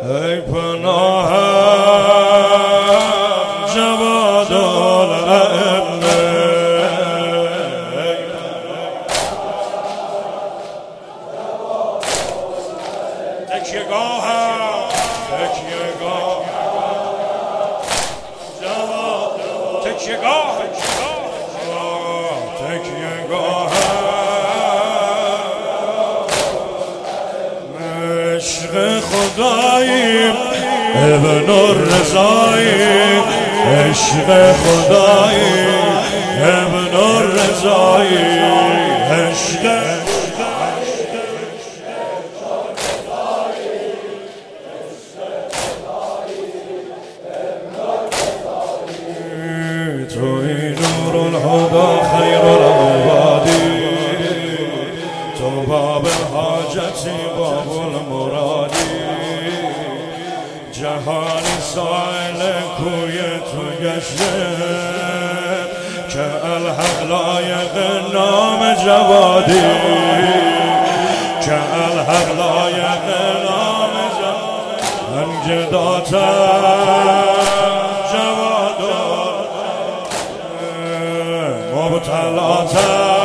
ای پناه جواد الائمه تکیهگاه جواد تکیهگاه عشق خداییم ابن الرضاییم عشق خداییم ابن الرضاییم عشق توی نور الهدى خیر العبادی تو باب حاجتی باب المرادی جهانی سائل کوی تو گشته که الحق لایق نام جوادی که الحق لایق نام جوادی انجداتم جواد مبتلاتم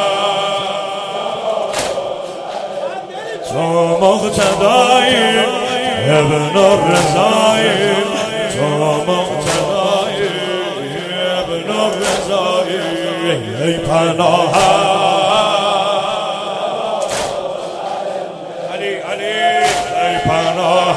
تو مقتدایی ابن الرضایی تو مقتدایی ابن الرضایی ای پناه علی ای پناه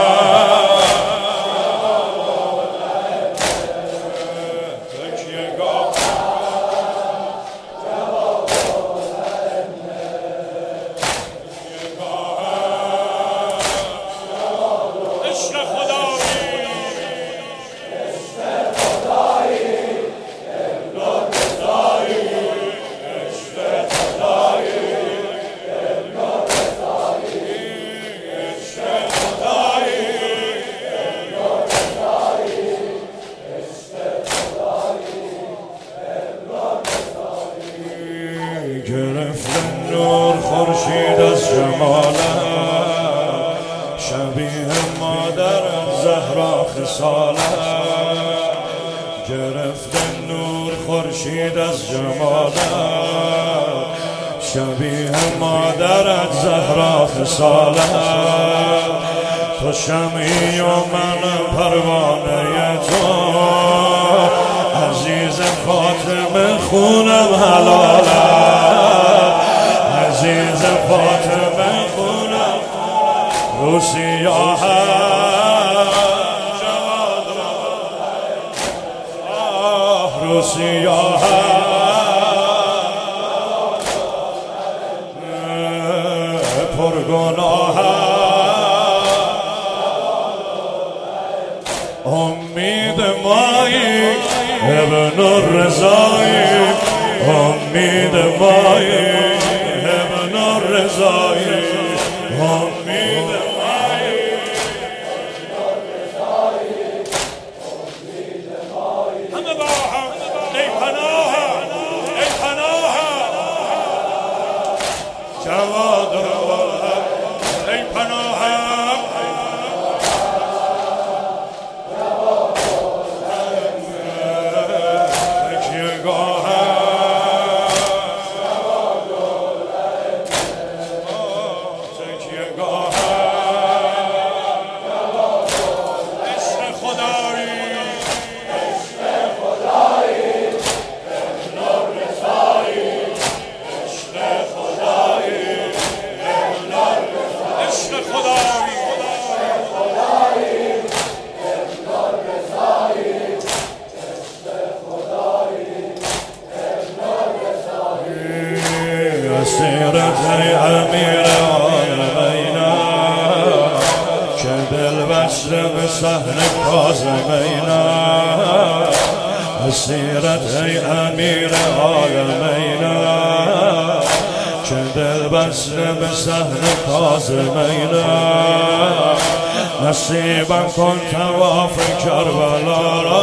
گرفت نور خورشید از جمالت شبیه مادر زهرا خصالت گرفت نور خورشید از جمالت شبیه مادرت زهرا خصالت تو شمعی و من پروانه تو عزیز فاطمه خونم حلالت عزیز فاطمه خونم رو سیاحت جواد رو سیاحت پرگناهت امید مایی ابن الرضایی امید مایی ابن الرضایی امید مایی همه با هم ای پناه جواد ای پناه سیرت ای امیر عالمینا که دل بسته به صحن کاظمینا سیرت ای امیر عالمینا که دل بسته به صحن کاظمینا نصیبم کن طواف کربلا را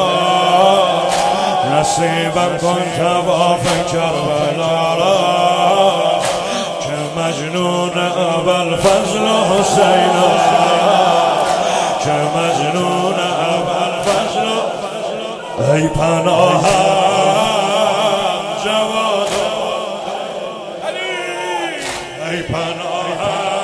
نصیبم کن طواف کربلا را که مجنون ابوالفضل حسین ای پناهم جواد، ای پناهم